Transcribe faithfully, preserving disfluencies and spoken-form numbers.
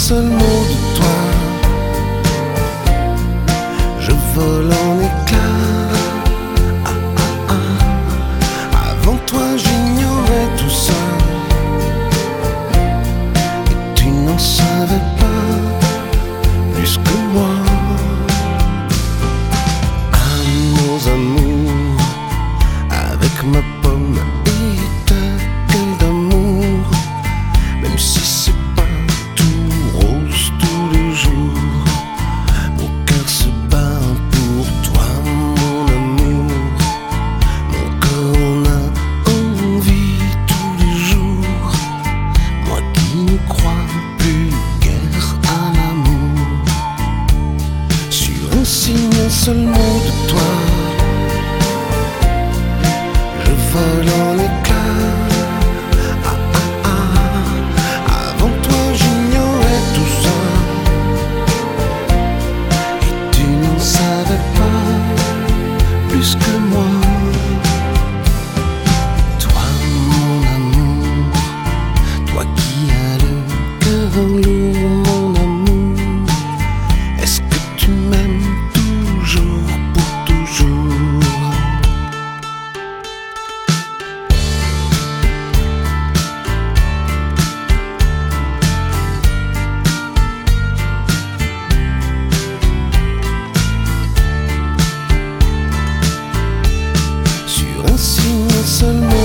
seul mot de toi, je vole en éclats. Ah, ah, ah. Avant toi j'ignorais tout ça, et tu n'en savais pas plus que moi. À nos amours, avec ma pomme et ta gueule d'amour, même si c'est pas tout rose tous les jours, mon cœur se bat pour toi, mon amour. Mon corps en a envie tous les jours, moi qui ne crois plus guère à l'amour. Sur un signe, un seul mot de toi, je vole en éclats. Ah, ah, ah. Avant toi j'ignorais tout ça, et tu n'en savais pas plus que moi. Toi mon amour, toi qui as le cœur lourd, mon amour, est-ce que tu m'aimes toujours pour toujours? Sur un signe, un seul mot